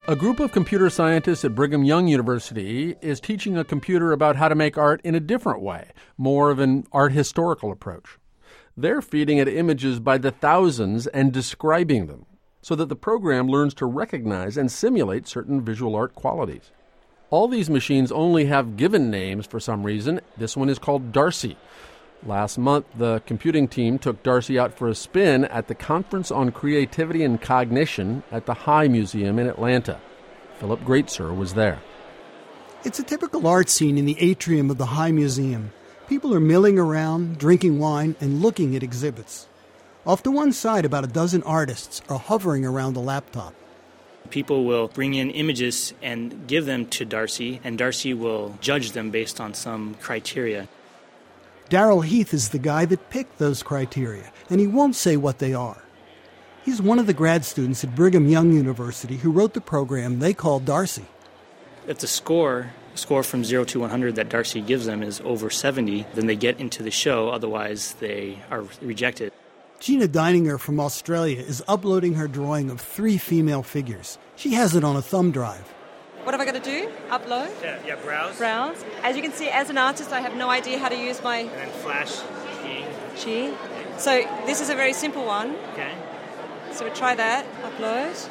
A group of computer scientists at Brigham Young University is teaching a computer about how to make art in a different way, more of an art historical approach. They're feeding it images by the thousands and describing them so that the program learns to recognize and simulate certain visual art qualities. All these machines only have given names for some reason. This one is called Darcy. Last month, the computing team took Darcy out for a spin at the Conference on Creativity and Cognition at the High Museum in Atlanta. Philip Greitzer was there. It's a typical art scene in the atrium of the High Museum. People are milling around, drinking wine, and looking at exhibits. Off to one side, about a dozen artists are hovering around a laptop. People will bring in images and give them to Darcy, and Darcy will judge them based on some criteria. Darrell Heath is the guy that picked those criteria, and he won't say what they are. He's one of the grad students at Brigham Young University who wrote the program they call Darcy. If the score from 0 to 100 that Darcy gives them is over 70, then they get into the show, otherwise they are rejected. Gina Deininger from Australia is uploading her drawing of 3 female figures. She has it on a thumb drive. What have I got to do? Upload? Yeah, browse. Browse. As you can see, as an artist, I have no idea how to use my... And then flash G. So this is a very simple one. Okay. So we'll try that. Upload.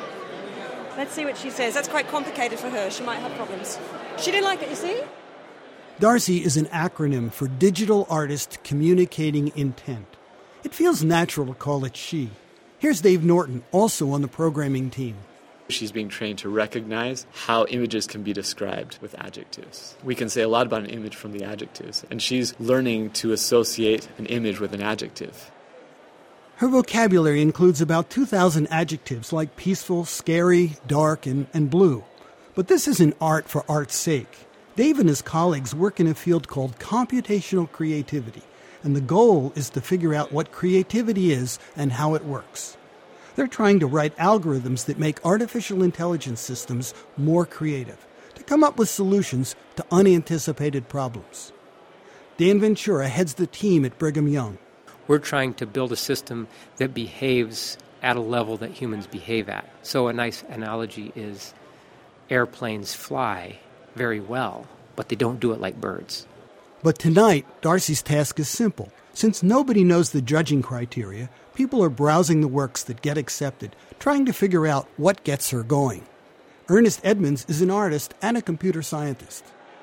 Let's see what she says. That's quite complicated for her. She might have problems. She didn't like it, you see? Darcy is an acronym for Digital Artist Communicating Intent. It feels natural to call it she. Here's Dave Norton, also on the programming team. She's being trained to recognize how images can be described with adjectives. We can say a lot about an image from the adjectives, and she's learning to associate an image with an adjective. Her vocabulary includes about 2,000 adjectives like peaceful, scary, dark, and blue. But this isn't art for art's sake. Dave and his colleagues work in a field called computational creativity, and the goal is to figure out what creativity is and how it works. They're trying to write algorithms that make artificial intelligence systems more creative, to come up with solutions to unanticipated problems. Dan Ventura heads the team at Brigham Young. We're trying to build a system that behaves at a level that humans behave at. So a nice analogy is airplanes fly very well, but they don't do it like birds. But tonight, Darcy's task is simple. Since nobody knows the judging criteria, people are browsing the works that get accepted, trying to figure out what gets her going. Ernest Edmonds is an artist and a computer scientist.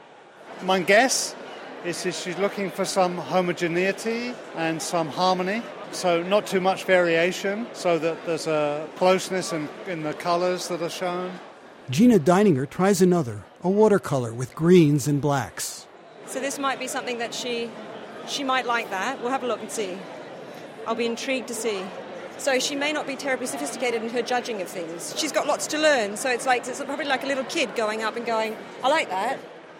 My guess is that she's looking for some homogeneity and some harmony, so not too much variation, so that there's a closeness in the colors that are shown. Gina Deininger tries another, a watercolor with greens and blacks. So this might be something that she might like that. We'll have a look and see. I'll be intrigued to see. So she may not be terribly sophisticated in her judging of things. She's got lots to learn, so it's probably like a little kid going up and going, I like that.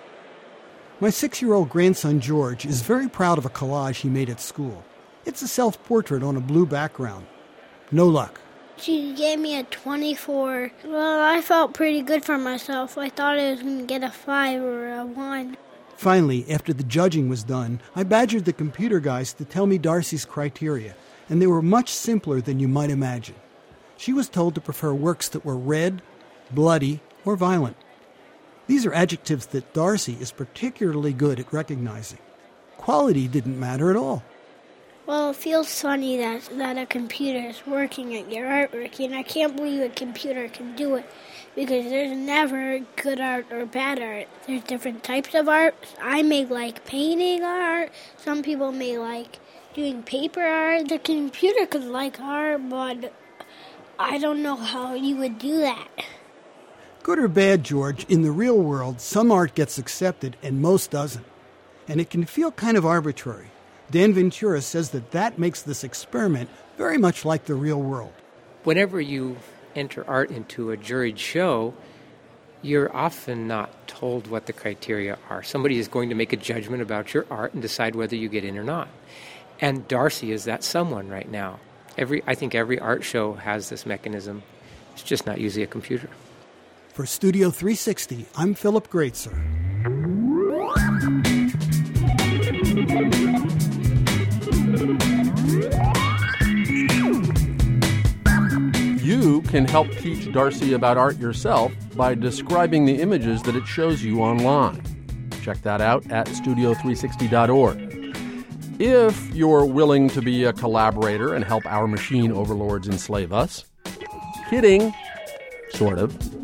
My 6-year-old grandson George is very proud of a collage he made at school. It's a self-portrait on a blue background. No luck. She gave me a 24. Well, I felt pretty good for myself. I thought I was going to get a 5 or a 1. Finally, after the judging was done, I badgered the computer guys to tell me Darcy's criteria, and they were much simpler than you might imagine. She was told to prefer works that were red, bloody, or violent. These are adjectives that Darcy is particularly good at recognizing. Quality didn't matter at all. Well, it feels funny that a computer is working at your artwork, and I can't believe a computer can do it, because there's never good art or bad art. There's different types of art. I may like painting art. Some people may like doing paper art. The computer could like art, but I don't know how you would do that. Good or bad, George, in the real world, some art gets accepted and most doesn't. And it can feel kind of arbitrary. Dan Ventura says that makes this experiment very much like the real world. Whenever you enter art into a juried show, you're often not told what the criteria are. Somebody is going to make a judgment about your art and decide whether you get in or not. And Darcy is that someone right now. I think every art show has this mechanism. It's just not usually a computer. For Studio 360, I'm Philip Greitzer. You You can help teach Darcy about art yourself by describing the images that it shows you online. Check that out at studio360.org. If you're willing to be a collaborator and help our machine overlords enslave us, kidding, sort of,